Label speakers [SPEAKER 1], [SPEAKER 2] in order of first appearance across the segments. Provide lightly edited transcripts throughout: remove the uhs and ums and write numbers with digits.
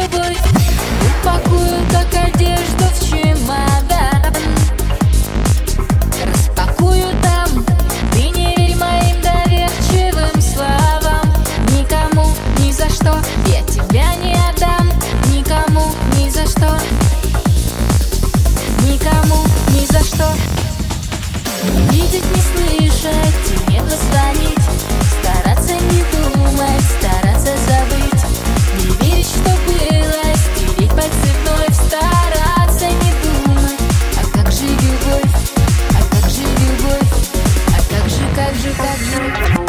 [SPEAKER 1] любовь. Упакую, как одежду в чемодан, распакую там. Ты не верь моим доверчивым словам. Никому, ни за что я тебя не отдам. Никому, ни за что. Никому, ни за что. Не видеть, не слышать, тебе позвонить. Стараться не думать, стараться забыть. Не верить, что было, стереть под цветной. Стараться не думать. А как же любовь? А как же любовь? А как же, как же, как же?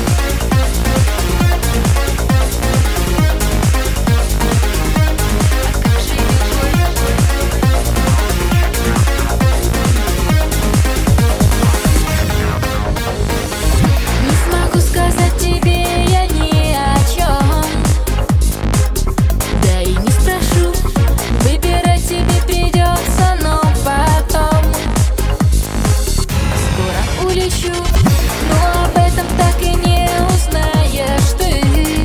[SPEAKER 1] Но об этом так и не узнаешь ты.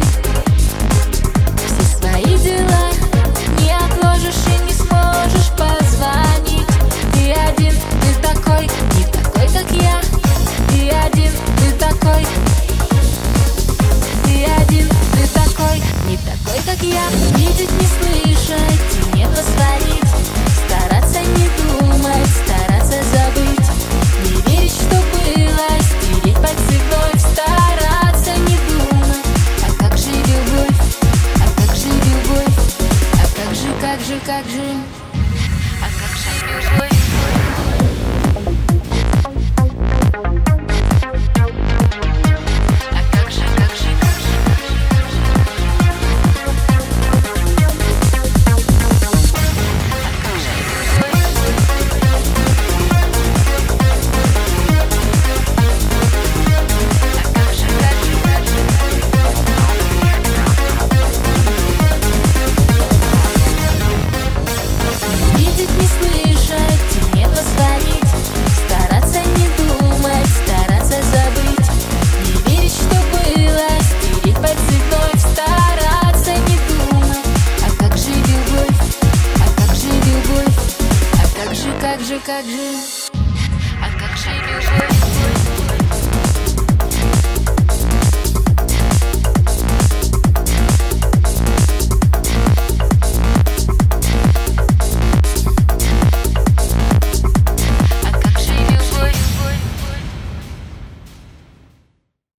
[SPEAKER 1] Все свои дела не отложишь и не сможешь позвонить. Ты один, ты такой, не такой, как я. Ты один, ты такой. Ты один, ты такой, не такой, как я. Видеть, не слышать и не позвонить. Стараться не думать, стараться забыть. Не верить, что было, стереть под цветной. Стараться не думать. А как же любовь? А как же любовь? А как же, как же, как же?